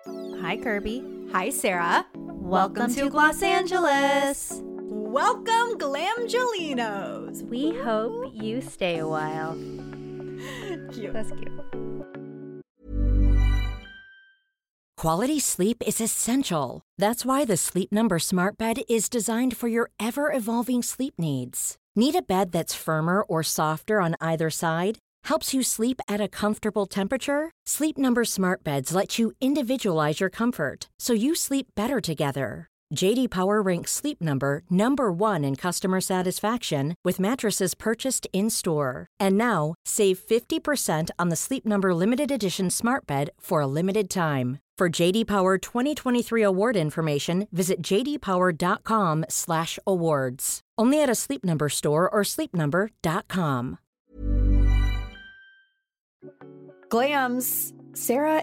Hi, Kirby. Hi, Sarah. Welcome to Los Angeles. Welcome, Glamgelinos. We hope you stay a while. Cute. That's cute. Quality sleep is essential. That's why the Sleep Number Smart Bed is designed for your ever-evolving sleep needs. Need a bed that's firmer or softer on either side? Helps you sleep at a comfortable temperature? Sleep Number Smart Beds let you individualize your comfort so you sleep better together. J.D. Power ranks Sleep Number number 1 in customer satisfaction with mattresses purchased in-store. And now, save 50% on the Sleep Number Limited Edition Smart Bed for a limited time. For J.D. Power 2023 award information, visit jdpower.com/awards. Only at a Sleep Number store or sleepnumber.com. Glams, Sarah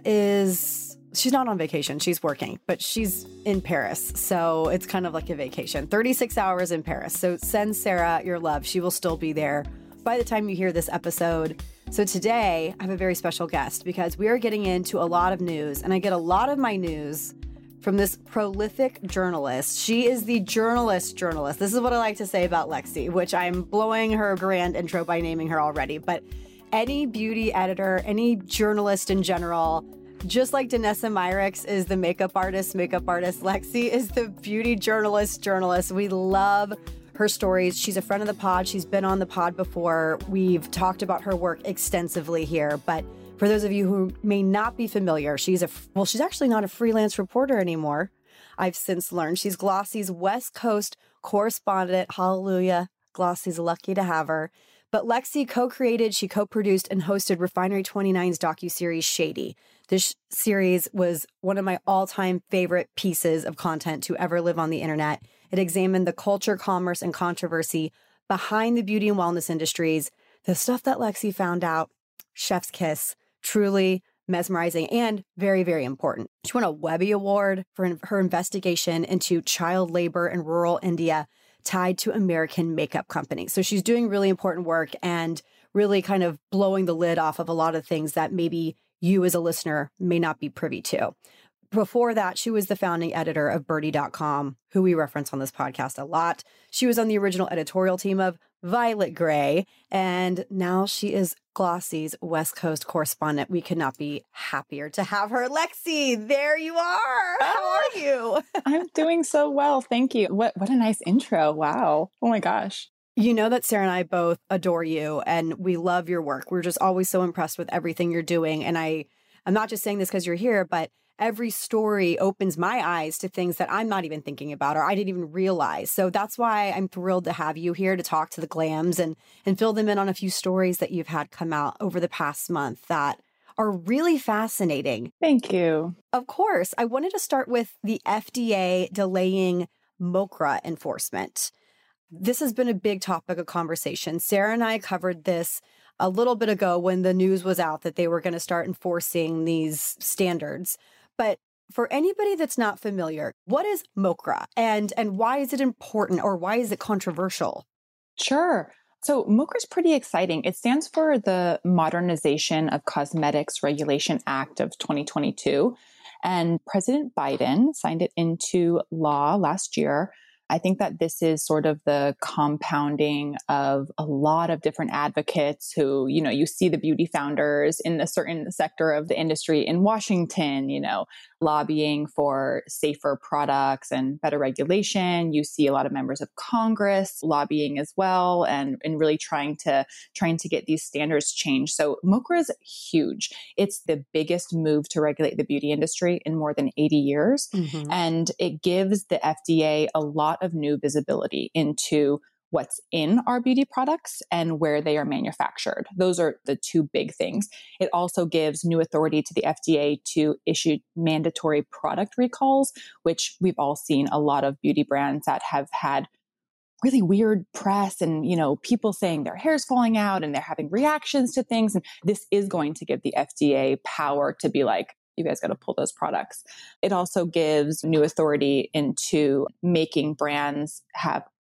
she's not on vacation. She's working, but she's in Paris. So it's kind of like a vacation. 36 hours in Paris. So send Sarah your love. She will still be there by the time you hear this episode. So today I have a very special guest because we are getting into a lot of news, and I get a lot of my news from this prolific journalist. She is the journalist. This is what I like to say about Lexi, which I'm blowing her grand intro by naming her already. But any beauty editor, any journalist in general, just like Danessa Myricks is the makeup artist, Lexi is the beauty journalist. We love her stories. She's a friend of the pod. She's been on the pod before. We've talked about her work extensively here. But for those of you who may not be familiar, she's actually not a freelance reporter anymore. I've since learned she's Glossy's West Coast correspondent. Hallelujah. Glossy's lucky to have her. But Lexi co-created, she co-produced and hosted Refinery 29's docuseries Shady. This series was one of my all-time favorite pieces of content to ever live on the internet. It examined the culture, commerce, and controversy behind the beauty and wellness industries. The stuff that Lexi found out, chef's kiss, truly mesmerizing and very, very important. She won a Webby Award for her investigation into child labor in rural India tied to American makeup companies. So she's doing really important work and really kind of blowing the lid off of a lot of things that maybe you as a listener may not be privy to. Before that, she was the founding editor of Byrdie.com, who we reference on this podcast a lot. She was on the original editorial team of Violet Grey, and now she is Glossy's West Coast correspondent. We could not be happier to have her. Lexi, there you are. How are you? I'm doing so well. Thank you. What a nice intro. Wow. Oh my gosh. You know that Sarah and I both adore you and we love your work. We're just always so impressed with everything you're doing. And I'm not just saying this because you're here, but every story opens my eyes to things that I'm not even thinking about or I didn't even realize. So that's why I'm thrilled to have you here to talk to the Glams and fill them in on a few stories that you've had come out over the past month that are really fascinating. Thank you. Of course. I wanted to start with the FDA delaying MOCRA enforcement. This has been a big topic of conversation. Sarah and I covered this a little bit ago when the news was out that they were going to start enforcing these standards. But for anybody that's not familiar, what is MOCRA and why is it important or why is it controversial? Sure. So MOCRA is pretty exciting. It stands for the Modernization of Cosmetics Regulation Act of 2022. And President Biden signed it into law last year. I think that this is sort of the compounding of a lot of different advocates who, you see the beauty founders in a certain sector of the industry in Washington, lobbying for safer products and better regulation. You see a lot of members of Congress lobbying as well and really trying to get these standards changed. So MOCRA is huge. It's the biggest move to regulate the beauty industry in more than 80 years. Mm-hmm. And it gives the FDA a lot of new visibility into what's in our beauty products and where they are manufactured. Those are the two big things. It also gives new authority to the FDA to issue mandatory product recalls, which we've all seen a lot of beauty brands that have had really weird press and, people saying their hair's falling out and they're having reactions to things. And this is going to give the FDA power to be like, you guys got to pull those products. It also gives new authority into making brands have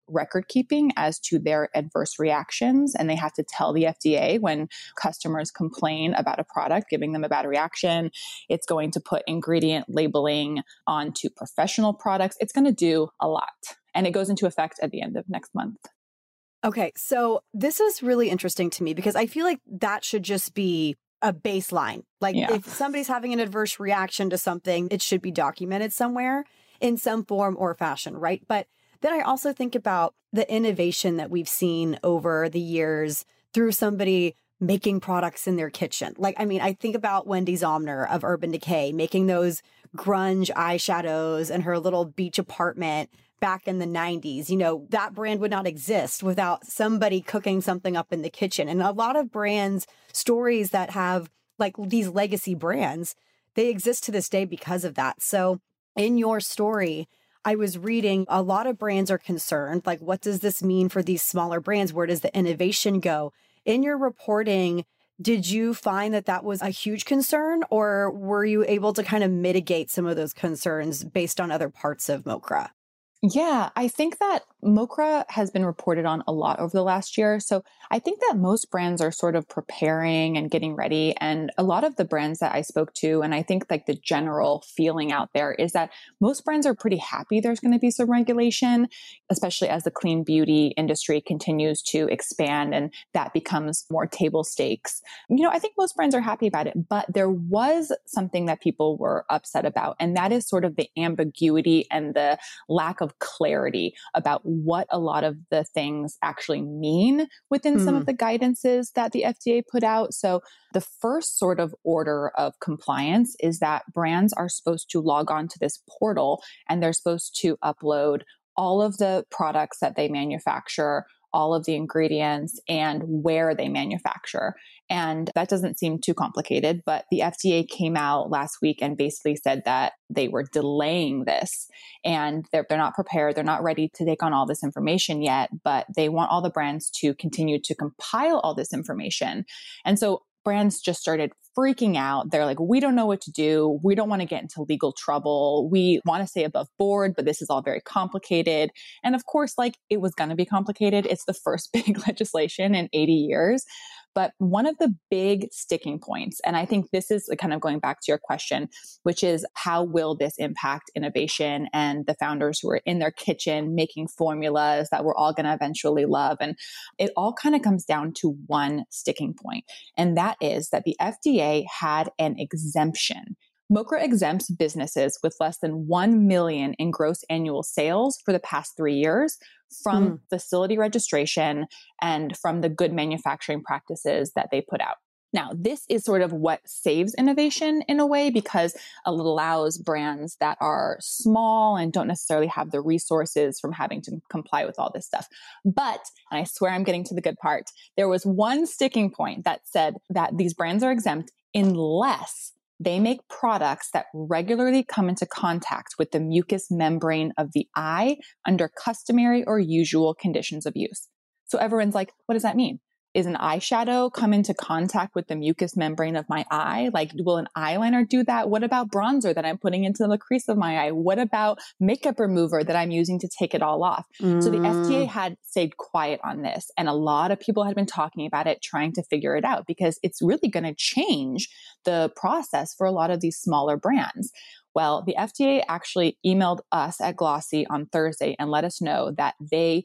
record keeping as to their adverse reactions. And they have to tell the FDA when customers complain about a product, giving them a bad reaction. It's going to put ingredient labeling onto professional products. It's going to do a lot. And it goes into effect at the end of next month. Okay, so this is really interesting to me because I feel like that should just be a baseline. Like if somebody's having an adverse reaction to something, it should be documented somewhere in some form or fashion, right? But then I also think about the innovation that we've seen over the years through somebody making products in their kitchen. Like, I mean, I think about Wendy Zomner of Urban Decay making those grunge eyeshadows in her little beach apartment back in the 90s. You know, that brand would not exist without somebody cooking something up in the kitchen. And a lot of brands, stories that have like these legacy brands, they exist to this day because of that. So in your story, I was reading a lot of brands are concerned. Like, what does this mean for these smaller brands? Where does the innovation go? In your reporting, did you find that that was a huge concern, or were you able to kind of mitigate some of those concerns based on other parts of Mokra? Yeah, I think that Mokra has been reported on a lot over the last year. So I think that most brands are sort of preparing and getting ready. And a lot of the brands that I spoke to, and I think like the general feeling out there is that most brands are pretty happy there's going to be some regulation, especially as the clean beauty industry continues to expand and that becomes more table stakes. You know, I think most brands are happy about it, but there was something that people were upset about. And that is sort of the ambiguity and the lack of clarity about what a lot of the things actually mean within some of the guidances that the FDA put out. So the first sort of order of compliance is that brands are supposed to log on to this portal and they're supposed to upload all of the products that they manufacture, all of the ingredients, and where they manufacture. And that doesn't seem too complicated, but the FDA came out last week and basically said that they were delaying this and they're not prepared. They're not ready to take on all this information yet, but they want all the brands to continue to compile all this information. And so brands just started freaking out. They're like, we don't know what to do. We don't want to get into legal trouble. We want to stay above board, but this is all very complicated. And of course, like it was going to be complicated. It's the first big legislation in 80 years. But one of the big sticking points, and I think this is kind of going back to your question, which is how will this impact innovation and the founders who are in their kitchen making formulas that we're all going to eventually love? And it all kind of comes down to one sticking point, and that is that the FDA had an exemption. Mokra exempts businesses with less than 1 million in gross annual sales for the past 3 years from facility registration and from the good manufacturing practices that they put out. Now, this is sort of what saves innovation in a way because it allows brands that are small and don't necessarily have the resources from having to comply with all this stuff. But, and I swear I'm getting to the good part, there was one sticking point that said that these brands are exempt unless they make products that regularly come into contact with the mucous membrane of the eye under customary or usual conditions of use. So everyone's like, what does that mean? Is an eyeshadow come into contact with the mucous membrane of my eye? Like, will an eyeliner do that? What about bronzer that I'm putting into the crease of my eye? What about makeup remover that I'm using to take it all off? So the FDA had stayed quiet on this. And a lot of people had been talking about it, trying to figure it out because it's really going to change the process for a lot of these smaller brands. Well, the FDA actually emailed us at Glossy on Thursday and let us know that they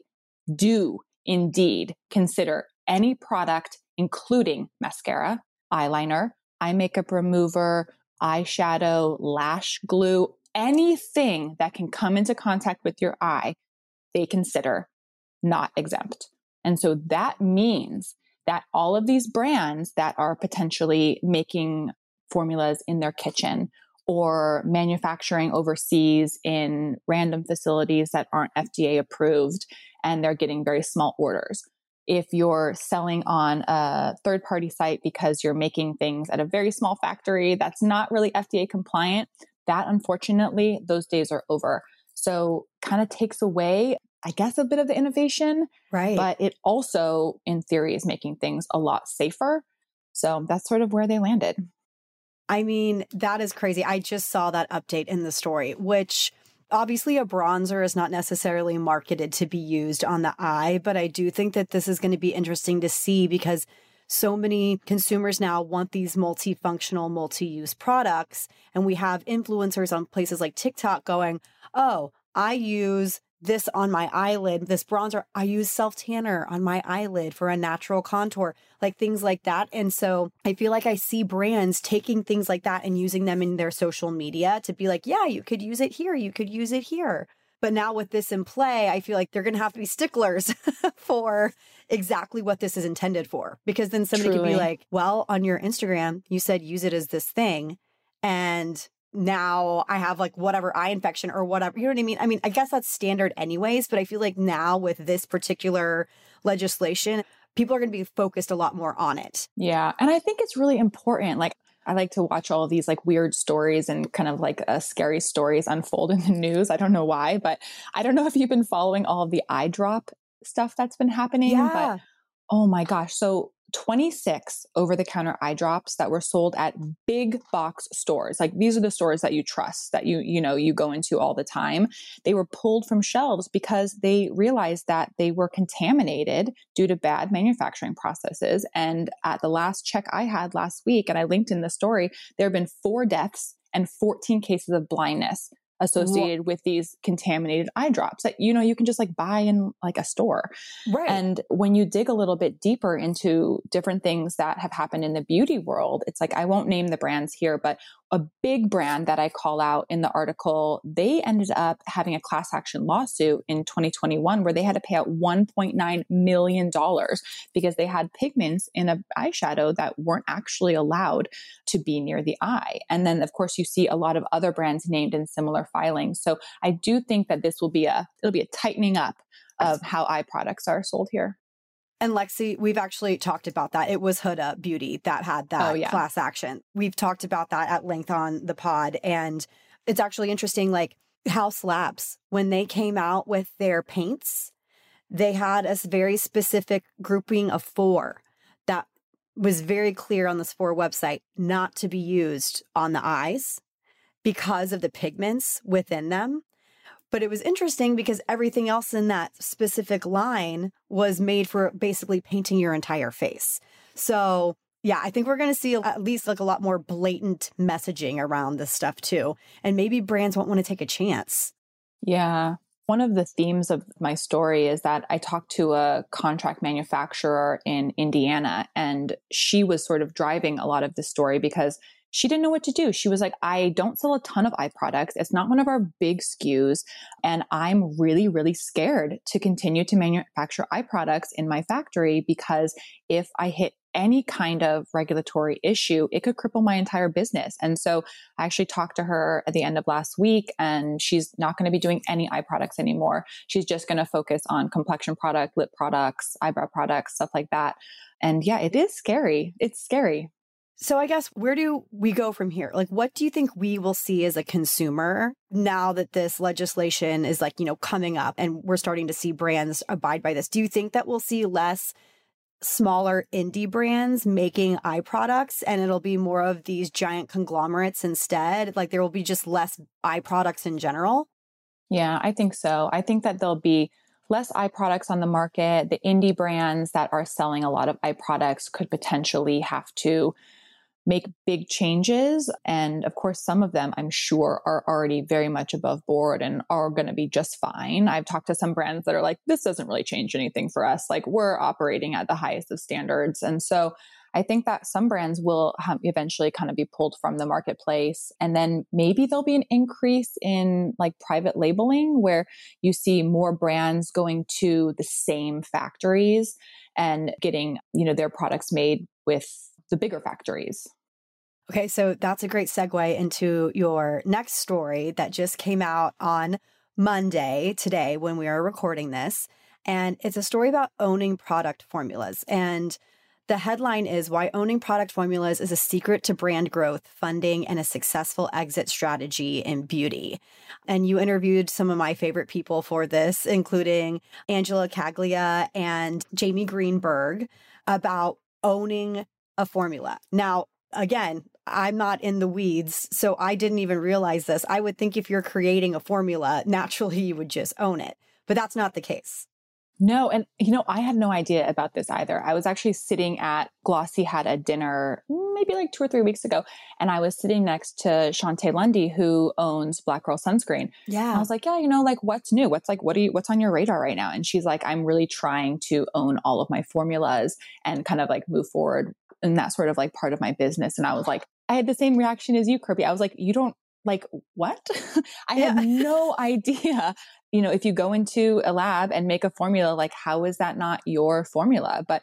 do indeed consider any product, including mascara, eyeliner, eye makeup remover, eyeshadow, lash glue, anything that can come into contact with your eye, they consider not exempt. And so that means that all of these brands that are potentially making formulas in their kitchen or manufacturing overseas in random facilities that aren't FDA approved, and they're getting very small orders. If you're selling on a third-party site because you're making things at a very small factory that's not really FDA compliant, that unfortunately, those days are over. So kind of takes away, I guess, a bit of the innovation, right? But it also, in theory, is making things a lot safer. So that's sort of where they landed. I mean, that is crazy. I just saw that update in the story, which Obviously, a bronzer is not necessarily marketed to be used on the eye, but I do think that this is going to be interesting to see because so many consumers now want these multifunctional, multi-use products. And we have influencers on places like TikTok going, oh, I use this on my eyelid, this bronzer, I use self-tanner on my eyelid for a natural contour, like things like that. And so I feel like I see brands taking things like that and using them in their social media to be like, yeah, you could use it here, you could use it here. But now with this in play, I feel like they're going to have to be sticklers for exactly what this is intended for. Because then somebody could be like, well, on your Instagram, you said use it as this thing. And now I have like whatever eye infection or whatever, you know what I mean? I mean, I guess that's standard anyways, but I feel like now with this particular legislation, people are going to be focused a lot more on it. Yeah. And I think it's really important. Like, I like to watch all of these like weird stories and kind of like scary stories unfold in the news. I don't know why, but I don't know if you've been following all of the eye drop stuff that's been happening, but oh my gosh. So 26 over-the-counter eye drops that were sold at big box stores. Like these are the stores that you trust, that you go into all the time. They were pulled from shelves because they realized that they were contaminated due to bad manufacturing processes. And at the last check I had last week, and I linked in the story, there have been 4 deaths and 14 cases of blindness associated with these contaminated eye drops that, you can just like buy in like a store. Right. And when you dig a little bit deeper into different things that have happened in the beauty world, it's like, I won't name the brands here, but a big brand that I call out in the article, they ended up having a class action lawsuit in 2021 where they had to pay out $1.9 million because they had pigments in an eyeshadow that weren't actually allowed to be near the eye. And then of course you see a lot of other brands named in similar filings. So I do think that this will be it'll be a tightening up of how eye products are sold here. And Lexi, we've actually talked about that. It was Huda Beauty that had that class action. We've talked about that at length on the pod. And it's actually interesting, like Haus Labs, when they came out with their paints, they had a very specific grouping of 4 that was very clear on the Sephora website not to be used on the eyes because of the pigments within them. But it was interesting because everything else in that specific line was made for basically painting your entire face. So yeah, I think we're going to see at least like a lot more blatant messaging around this stuff too. And maybe brands won't want to take a chance. Yeah. One of the themes of my story is that I talked to a contract manufacturer in Indiana, and she was sort of driving a lot of the story because she didn't know what to do. She was like, I don't sell a ton of eye products. It's not one of our big SKUs. And I'm really, really scared to continue to manufacture eye products in my factory because if I hit any kind of regulatory issue, it could cripple my entire business. And so I actually talked to her at the end of last week, and she's not going to be doing any eye products anymore. She's just going to focus on complexion product, lip products, eyebrow products, stuff like that. And yeah, it is scary. It's scary. So I guess where do we go from here? Like, what do you think we will see as a consumer now that this legislation is like, coming up and we're starting to see brands abide by this? Do you think that we'll see less smaller indie brands making eye products and it'll be more of these giant conglomerates instead? Like there will be just less eye products in general? Yeah, I think so. I think that there'll be less eye products on the market. The indie brands that are selling a lot of eye products could potentially have to make big changes. And of course, some of them I'm sure are already very much above board and are going to be just fine. I've talked to some brands that are like, this doesn't really change anything for us. Like we're operating at the highest of standards. And so I think that some brands will eventually kind of be pulled from the marketplace. And then maybe there'll be an increase in like private labeling where you see more brands going to the same factories and getting, their products made with the bigger factories. Okay, so that's a great segue into your next story that just came out on Monday, today, when we are recording this. And it's a story about owning product formulas. And the headline is Why Owning Product Formulas is a Secret to Brand Growth, Funding, and a Successful Exit Strategy in Beauty. And you interviewed some of my favorite people for this, including Angela Caglia and Jamie Greenberg, about owning a formula. Now, again, I'm not in the weeds, so I didn't even realize this. I would think if you're creating a formula, naturally you would just own it, but that's not the case. No. And, I had no idea about this either. I was actually sitting at Glossy had a dinner maybe like 2 or 3 weeks ago. And I was sitting next to Shantae Lundy, who owns Black Girl Sunscreen. Yeah. And I was like, yeah, like what's new? What's on your radar right now? And she's like, I'm really trying to own all of my formulas and kind of like move forward in that sort of like part of my business. And I was like, I had the same reaction as you, Kirby. I was like, you don't like what? I had no idea. If you go into a lab and make a formula, like how is that not your formula? But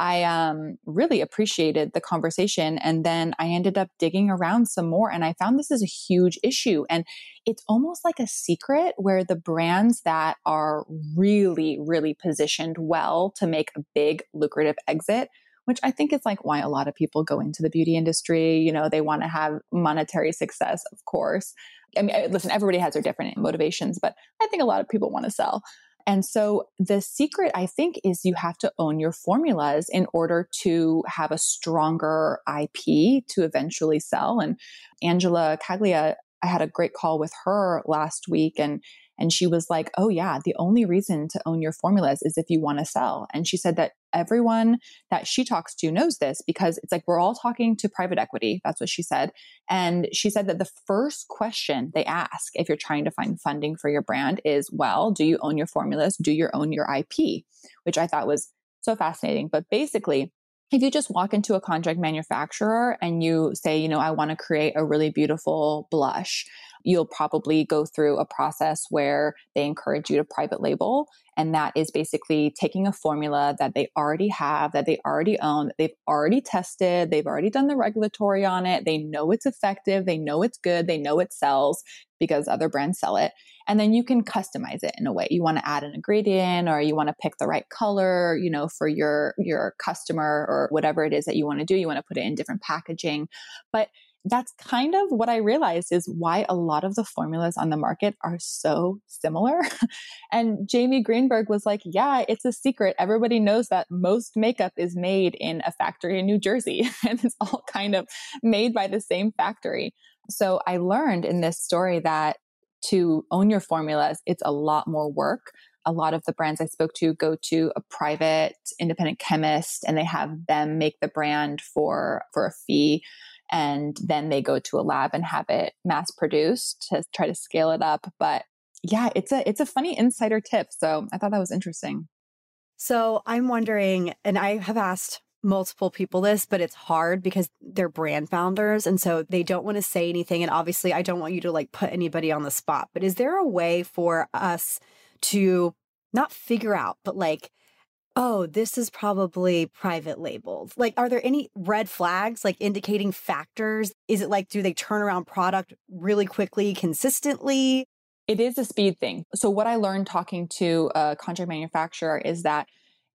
I really appreciated the conversation. And then I ended up digging around some more and I found this is a huge issue. And it's almost like a secret where the brands that are really, really positioned well to make a big lucrative exit, which I think is like why a lot of people go into the beauty industry. They want to have monetary success, of course. I mean, listen, everybody has their different motivations, but I think a lot of people want to sell. And so the secret, I think, is you have to own your formulas in order to have a stronger IP to eventually sell. And Angela Caglia, I had a great call with her last week and she was like, oh yeah, the only reason to own your formulas is if you want to sell. And she said that everyone that she talks to knows this because it's like, we're all talking to private equity. That's what she said. And she said that the first question they ask if you're trying to find funding for your brand is, well, do you own your formulas? Do you own your IP? Which I thought was so fascinating. But basically, if you just walk into a contract manufacturer and you say, I want to create a really beautiful blush, you'll probably go through a process where they encourage you to private label. And that is basically taking a formula that they already have, that they already own, that they've already tested, they've already done the regulatory on it. They know it's effective. They know it's good. They know it sells because other brands sell it. And then you can customize it in a way. You want to add an ingredient or you want to pick the right color, for your customer or whatever it is that you want to do. You want to put it in different packaging. But that's kind of what I realized is why a lot of the formulas on the market are so similar. And Jamie Greenberg was like, yeah, it's a secret. Everybody knows that most makeup is made in a factory in New Jersey and it's all kind of made by the same factory. So I learned in this story that to own your formulas, it's a lot more work. A lot of the brands I spoke to go to a private independent chemist and they have them make the brand for a fee. And then they go to a lab and have it mass produced to try to scale it up. But yeah, it's a funny insider tip. So I thought that was interesting. So I'm wondering, and I have asked multiple people this, but it's hard because they're brand founders. And so they don't want to say anything. And obviously I don't want you to like put anybody on the spot, but is there a way for us to not figure out, but like, oh, this is probably private labeled. Like, are there any red flags, like indicating factors? Is it like, do they turn around product really quickly, consistently? It is a speed thing. So what I learned talking to a contract manufacturer is that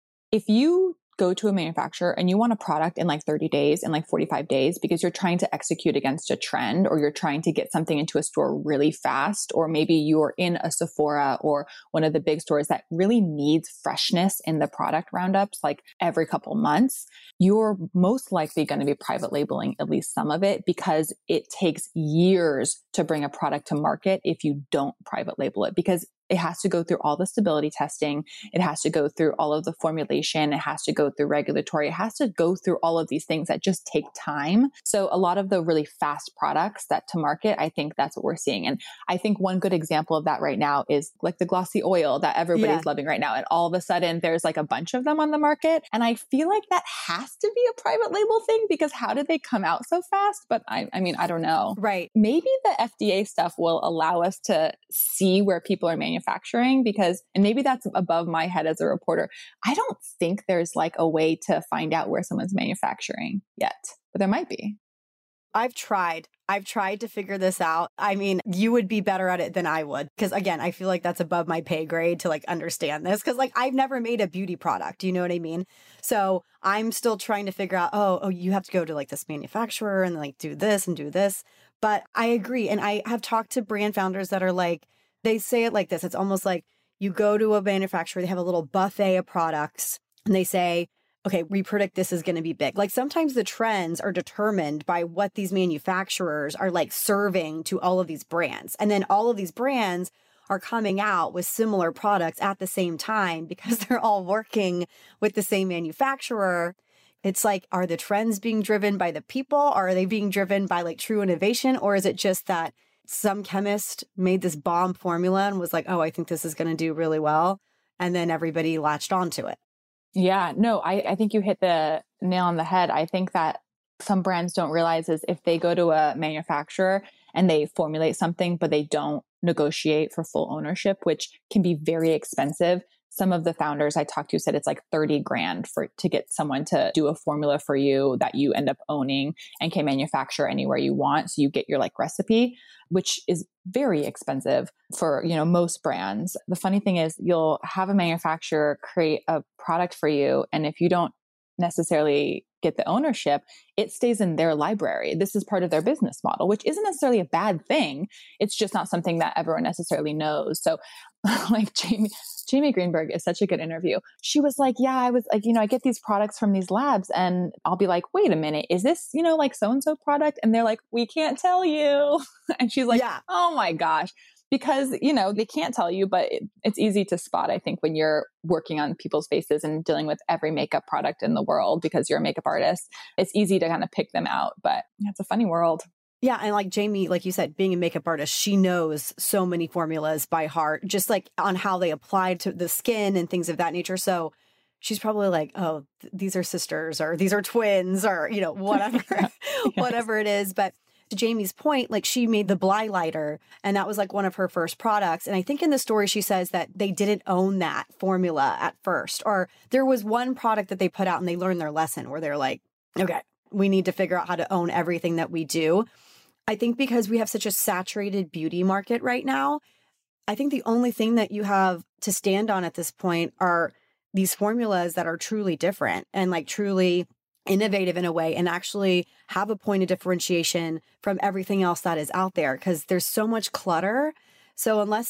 if you go to a manufacturer and you want a product in like 30 days and like 45 days because you're trying to execute against a trend or you're trying to get something into a store really fast, or maybe you're in a Sephora or one of the big stores that really needs freshness in the product roundups like every couple months, you're most likely going to be private labeling at least some of it because it takes years to bring a product to market if you don't private label it, because it has to go through all the stability testing. It has to go through all of the formulation. It has to go through regulatory. It has to go through all of these things that just take time. So a lot of the really fast products that to market, I think that's what we're seeing. And I think one good example of that right now is like the glossy oil that everybody's loving right now. And all of a sudden there's like a bunch of them on the market. And I feel like that has to be a private label thing because how did they come out so fast? But I mean, I don't know. Right. Maybe the FDA stuff will allow us to see where people are manufacturing because, and maybe that's above my head as a reporter. I don't think there's like a way to find out where someone's manufacturing yet, but there might be. I've tried to figure this out. I mean, you would be better at it than I would. Because again, I feel like that's above my pay grade to like understand this. Because like I've never made a beauty product. You know what I mean? So I'm still trying to figure out, oh, you have to go to like this manufacturer and like do this and do this. But I agree. And I have talked to brand founders that are like, they say it like this. It's almost like you go to a manufacturer, they have a little buffet of products and they say, okay, we predict this is going to be big. Like sometimes the trends are determined by what these manufacturers are like serving to all of these brands. And then all of these brands are coming out with similar products at the same time because they're all working with the same manufacturer. It's like, are the trends being driven by the people? Are they being driven by like true innovation? Or is it just that some chemist made this bomb formula and was like, oh, I think this is going to do really well. And then everybody latched onto it. Yeah, no, I think you hit the nail on the head. I think that some brands don't realize is if they go to a manufacturer and they formulate something, but they don't negotiate for full ownership, which can be very expensive. Some of the founders I talked to said it's like 30 grand to get someone to do a formula for you that you end up owning and can manufacture anywhere you want. So you get your like recipe, which is very expensive for, most brands. The funny thing is you'll have a manufacturer create a product for you. And if you don't necessarily get the ownership, it stays in their library. This is part of their business model, which isn't necessarily a bad thing. It's just not something that everyone necessarily knows. So like Jamie Greenberg is such a good interview. She was like, yeah, I was like, I get these products from these labs and I'll be like, wait a minute, is this, like so-and-so product? And they're like, we can't tell you. And she's like, yeah. Oh my gosh. Because, they can't tell you, but it's easy to spot, I think, when you're working on people's faces and dealing with every makeup product in the world because you're a makeup artist. It's easy to kind of pick them out, but it's a funny world. Yeah. And like Jamie, like you said, being a makeup artist, she knows so many formulas by heart, just like on how they apply to the skin and things of that nature. So she's probably like, oh, these are sisters or these are twins or, whatever, yes. Whatever it is. But to Jamie's point, like she made the Bly lighter and that was like one of her first products. And I think in the story, she says that they didn't own that formula at first, or there was one product that they put out and they learned their lesson where they're like, okay, we need to figure out how to own everything that we do. I think because we have such a saturated beauty market right now, I think the only thing that you have to stand on at this point are these formulas that are truly different and like truly innovative in a way and actually have a point of differentiation from everything else that is out there because there's so much clutter. So unless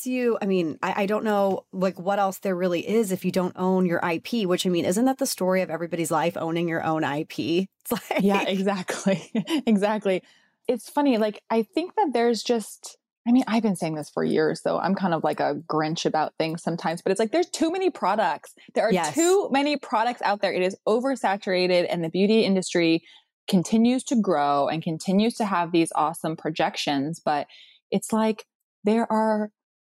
I don't know like what else there really is if you don't own your IP, which isn't that the story of everybody's life, owning your own IP? It's like... Yeah, exactly. Exactly. It's funny. Like, I think that there's just, I've been saying this for years, though. I'm kind of like a Grinch about things sometimes, but it's like, there's too many products. There are too many products out there. It is oversaturated and the beauty industry continues to grow and continues to have these awesome projections. But it's like, there are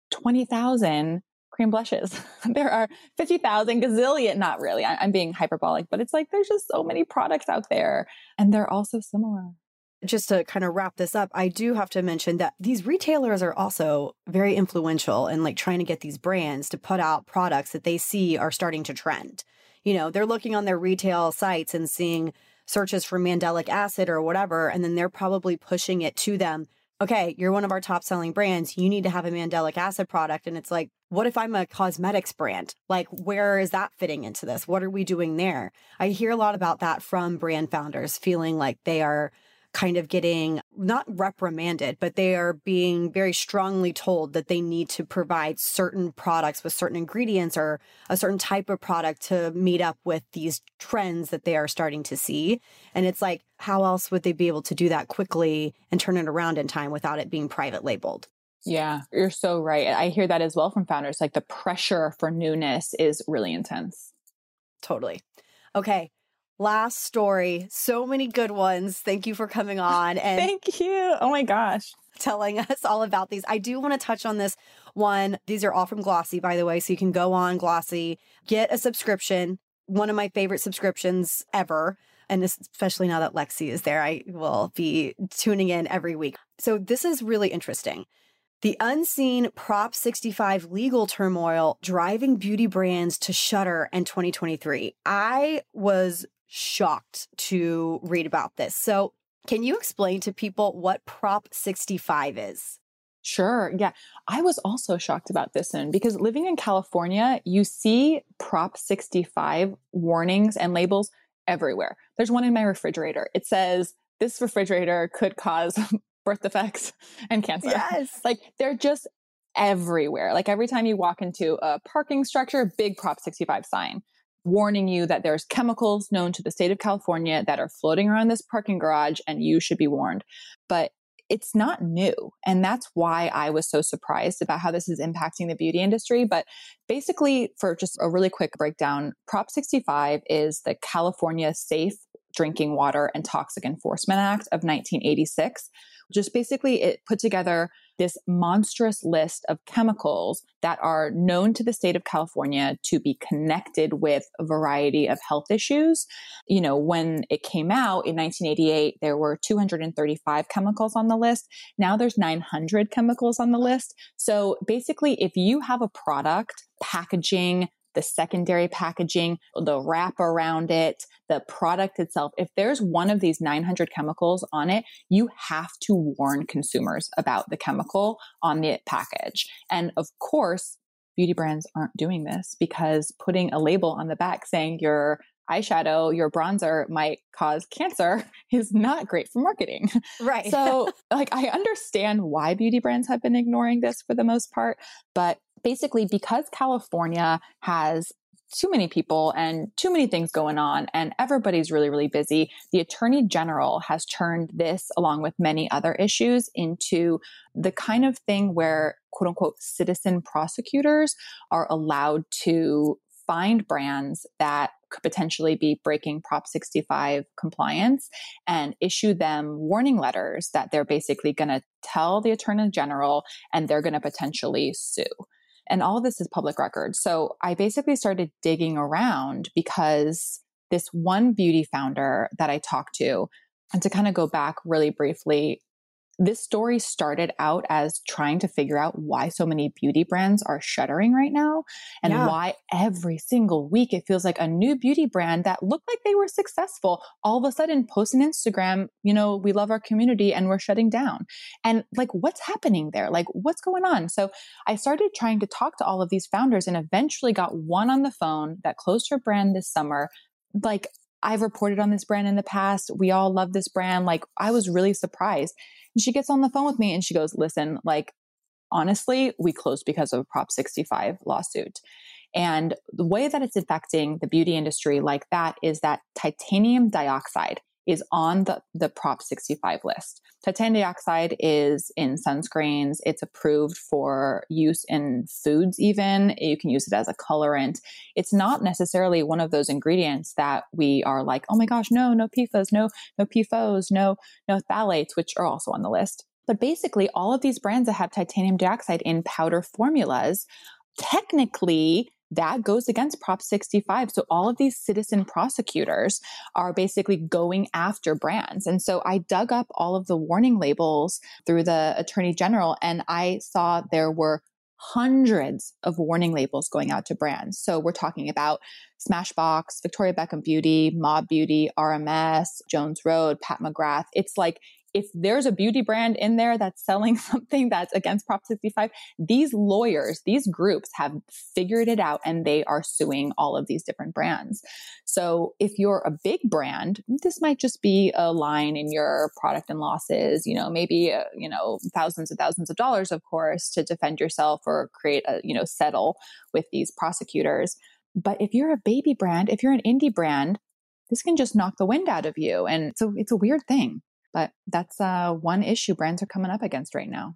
20,000 cream blushes. There are 50,000 gazillion, not really. I'm being hyperbolic, but it's like, there's just so many products out there and they're all so similar. Just to kind of wrap this up, I do have to mention that these retailers are also very influential in like trying to get these brands to put out products that they see are starting to trend. They're looking on their retail sites and seeing searches for mandelic acid or whatever, and then they're probably pushing it to them. Okay, you're one of our top selling brands. You need to have a mandelic acid product. And it's like, what if I'm a cosmetics brand? Like, where is that fitting into this? What are we doing there? I hear a lot about that from brand founders feeling like they are kind of getting not reprimanded, but they are being very strongly told that they need to provide certain products with certain ingredients or a certain type of product to meet up with these trends that they are starting to see. And it's like, how else would they be able to do that quickly and turn it around in time without it being private labeled? Yeah, you're so right. I hear that as well from founders. Like the pressure for newness is really intense. Totally. Okay. Last story. So many good ones. Thank you for coming on. And thank you. Oh my gosh. Telling us all about these. I do want to touch on this one. These are all from Glossy, by the way. So you can go on Glossy, get a subscription. One of my favorite subscriptions ever. And especially now that Lexi is there, I will be tuning in every week. So this is really interesting. The unseen Prop 65 legal turmoil driving beauty brands to shutter in 2023. I was shocked to read about this. So can you explain to people what Prop 65 is? Sure. Yeah. I was also shocked about this one because living in California, you see Prop 65 warnings and labels everywhere. There's one in my refrigerator. It says, this refrigerator could cause birth defects and cancer. Yes. Like they're just everywhere. Like every time you walk into a parking structure, big Prop 65 sign. warning you that there's chemicals known to the state of California that are floating around this parking garage and you should be warned. But it's not new. And that's why I was so surprised about how this is impacting the beauty industry. But basically, for just a really quick breakdown, Prop 65 is the California Safe Drinking Water and Toxic Enforcement Act of 1986. Just basically, it put together this monstrous list of chemicals that are known to the state of California to be connected with a variety of health issues. You know, when it came out in 1988, there were 235 chemicals on the list. Now there's 900 chemicals on the list. So basically, if you have a product, packaging, the secondary packaging, the wrap around it, the product itself, if there's one of these 900 chemicals on it, you have to warn consumers about the chemical on the package. And of course, beauty brands aren't doing this because putting a label on the back saying your eyeshadow, your bronzer might cause cancer is not great for marketing. Right. So I understand why beauty brands have been ignoring this for the most part, but basically because California has too many people and too many things going on and everybody's really, really busy, the Attorney General has turned this, along with many other issues, into the kind of thing where, quote unquote, citizen prosecutors are allowed to find brands that could potentially be breaking Prop 65 compliance and issue them warning letters that they're basically going to tell the Attorney General and they're going to potentially sue. And all of this is public record. So I basically started digging around because this one beauty founder that I talked to, and to kind of go back really briefly, this story started out as trying to figure out why so many beauty brands are shuttering right now and why every single week it feels like a new beauty brand that looked like they were successful all of a sudden posts on Instagram, you know, we love our community and we're shutting down. And what's happening there? What's going on? So I started trying to talk to all of these founders and eventually got one on the phone that closed her brand this summer. I've reported on this brand in the past. We all love this brand. I was really surprised. And she gets on the phone with me and she goes, listen, honestly, we closed because of a Prop 65 lawsuit. And the way that it's affecting the beauty industry like that is that titanium dioxide is on the Prop 65 list. Titanium dioxide is in sunscreens. It's approved for use in foods even. You can use it as a colorant. It's not necessarily one of those ingredients that we are like, oh my gosh, no PFAS, no PFOs, no phthalates, which are also on the list. But basically, all of these brands that have titanium dioxide in powder formulas, technically, that goes against Prop 65. So all of these citizen prosecutors are basically going after brands. And so I dug up all of the warning labels through the Attorney General, and I saw there were hundreds of warning labels going out to brands. So we're talking about Smashbox, Victoria Beckham Beauty, Mob Beauty, RMS, Jones Road, Pat McGrath. It's if there's a beauty brand in there that's selling something that's against Prop 65, these lawyers, these groups have figured it out and they are suing all of these different brands. So if you're a big brand, this might just be a line in your product and losses, maybe, thousands and thousands of dollars, of course, to defend yourself or create settle with these prosecutors. But if you're a baby brand, if you're an indie brand, this can just knock the wind out of you. And so it's a weird thing. But that's one issue brands are coming up against right now.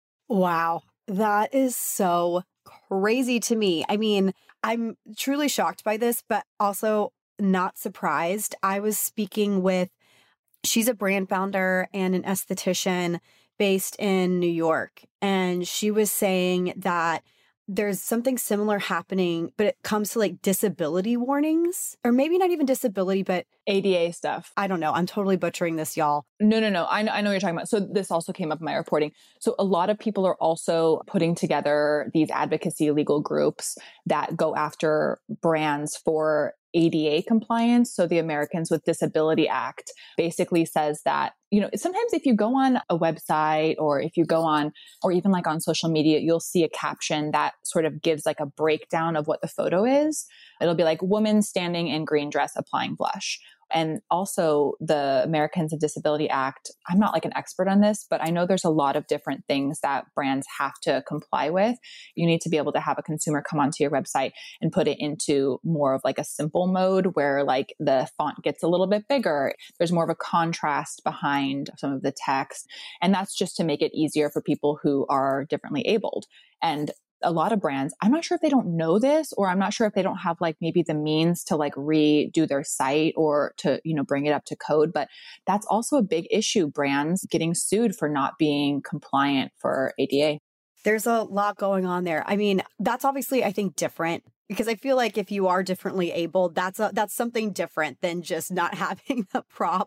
Wow. That is so crazy to me. I mean, I'm truly shocked by this, but also not surprised. I was speaking with, she's a brand founder and an esthetician based in New York. And she was saying that there's something similar happening, but it comes to disability warnings, or maybe not even disability, but ADA stuff. I don't know. I'm totally butchering this, y'all. No. I know what you're talking about. So this also came up in my reporting. So a lot of people are also putting together these advocacy legal groups that go after brands for ADA compliance. So the Americans with Disability Act basically says that sometimes if you go on a website or if you go on, or even like on social media, you'll see a caption that sort of gives like a breakdown of what the photo is. It'll be like woman standing in green dress applying blush. And also the Americans with Disability Act, I'm not like an expert on this, but I know there's a lot of different things that brands have to comply with. You need to be able to have a consumer come onto your website and put it into more of like a simple mode where like the font gets a little bit bigger. There's more of a contrast behind some of the text. And that's just to make it easier for people who are differently abled. And a lot of brands, I'm not sure if they don't know this, or I'm not sure if they don't have like maybe the means to like redo their site or to, bring it up to code. But that's also a big issue, brands getting sued for not being compliant for ADA. There's a lot going on there. I mean, that's obviously, I think, different because I feel like if you are differently abled, that's something different than just not having a Prop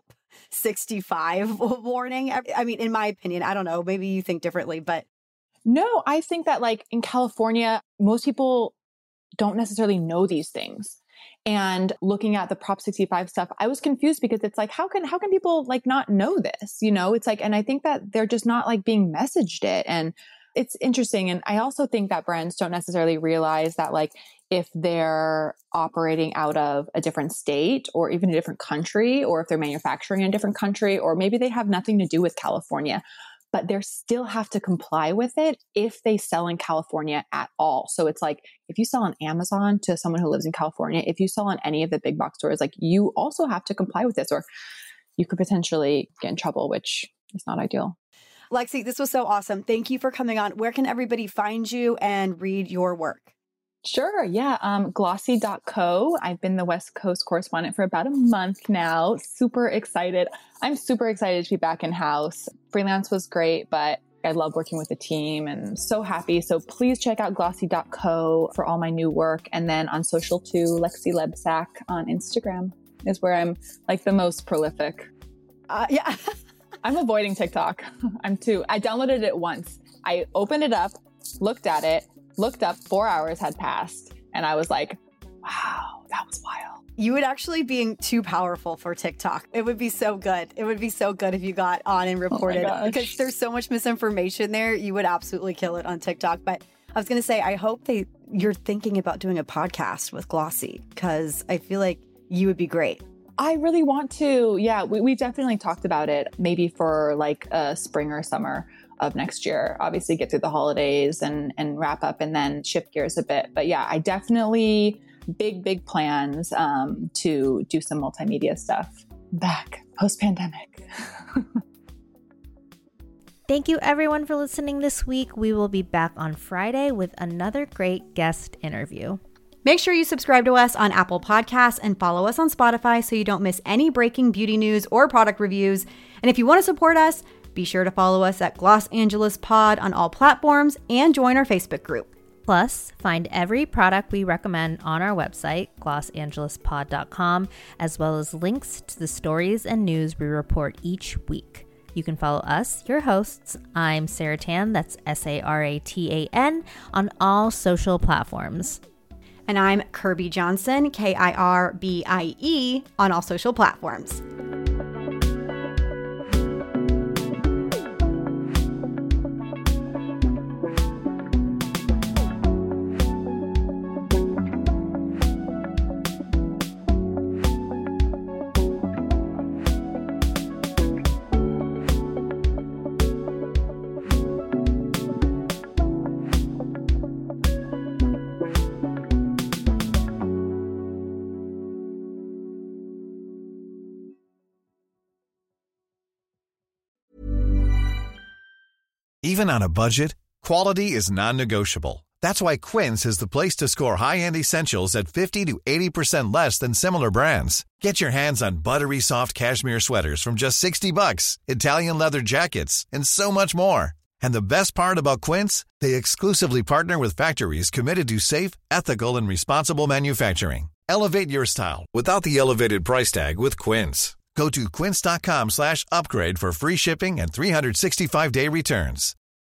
65 warning. I mean, in my opinion, I don't know, maybe you think differently, but no, I think that like in California, most people don't necessarily know these things. And looking at the Prop 65 stuff, I was confused because it's like, how can people like not know this? It's like, and I think that they're just not like being messaged it. And it's interesting. And I also think that brands don't necessarily realize that like if they're operating out of a different state or even a different country, or if they're manufacturing in a different country, or maybe they have nothing to do with California, but they still have to comply with it if they sell in California at all. So it's like, if you sell on Amazon to someone who lives in California, if you sell on any of the big box stores, like you also have to comply with this, or you could potentially get in trouble, which is not ideal. Lexi, this was so awesome. Thank you for coming on. Where can everybody find you and read your work? Sure. Yeah. Glossy.co. I've been the West Coast correspondent for about a month now. Super excited. I'm super excited to be back in house. Freelance was great, but I love working with the team and so happy. So please check out Glossy.co for all my new work. And then on social too, Lexi Lebsack on Instagram is where I'm like the most prolific. Yeah. I'm avoiding TikTok. I downloaded it once. I opened it up, looked at it, looked up, 4 hours had passed. And I was like, wow, that was wild. You would actually be too powerful for TikTok. It would be so good. It would be so good if you got on and reported because there's so much misinformation there. You would absolutely kill it on TikTok. But I was going to say, I hope you're thinking about doing a podcast with Glossy because I feel like you would be great. I really want to. Yeah, we definitely talked about it maybe for like spring or summer of next year. Obviously get through the holidays and wrap up and then shift gears a bit. But yeah, I definitely big plans to do some multimedia stuff back post-pandemic. Thank you everyone for listening this week. We will be back on Friday with another great guest interview. Make sure you subscribe to us on Apple Podcasts and follow us on Spotify so you don't miss any breaking beauty news or product reviews. And if you want to support us, be sure to follow us at Los Angeles Pod on all platforms and join our Facebook group. Plus, find every product we recommend on our website, losangeleспod.com, as well as links to the stories and news we report each week. You can follow us, your hosts. I'm Sarah Tan, that's Saratan, on all social platforms. And I'm Kirby Johnson, Kirbie, on all social platforms. Even on a budget, quality is non-negotiable. That's why Quince is the place to score high-end essentials at 50 to 80% less than similar brands. Get your hands on buttery soft cashmere sweaters from just $60, Italian leather jackets, and so much more. And the best part about Quince, they exclusively partner with factories committed to safe, ethical, and responsible manufacturing. Elevate your style without the elevated price tag with Quince. Go to quince.com/upgrade for free shipping and 365-day returns.